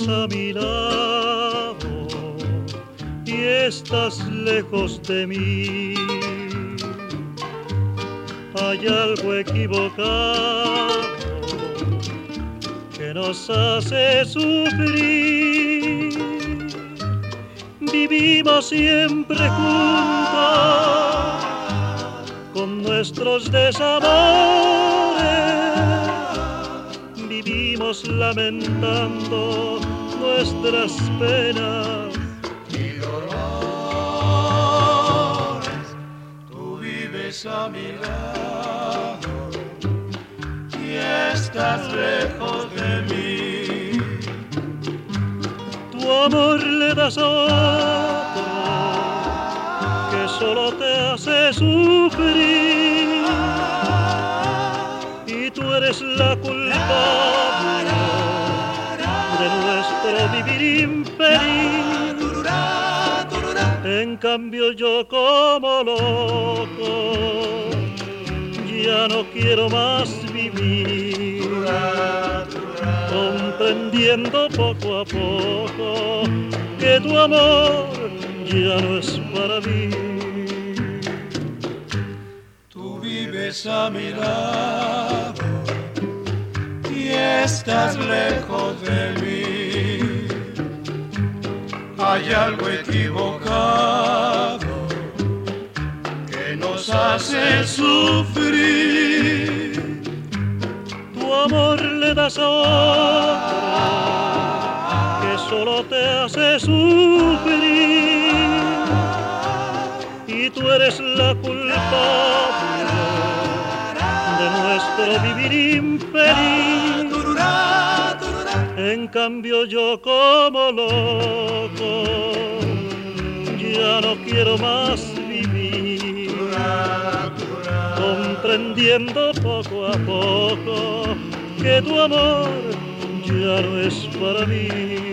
a mi lado y estás lejos de mí. Hay algo equivocado que nos hace sufrir. Vivimos siempre juntos con nuestros desamores. Vivimos lamentando nuestras penas y dolores. Tú vives a mi lado y estás lejos de mí. Tu amor le das a otro que solo te hace sufrir, y tú eres la culpable de nuestro vivir infeliz. En cambio yo como loco ya no quiero más vivir, comprendiendo poco a poco que tu amor ya no es para mí. Tú vives a mi lado y estás lejos de mí. Hay algo equivocado que nos hace sufrir. Tu amor le das a otro que solo te hace sufrir, y tú eres la culpable de nuestro vivir infeliz. En cambio yo como loco ya no quiero más vivir, comprendiendo poco a poco que tu amor ya no es para mí.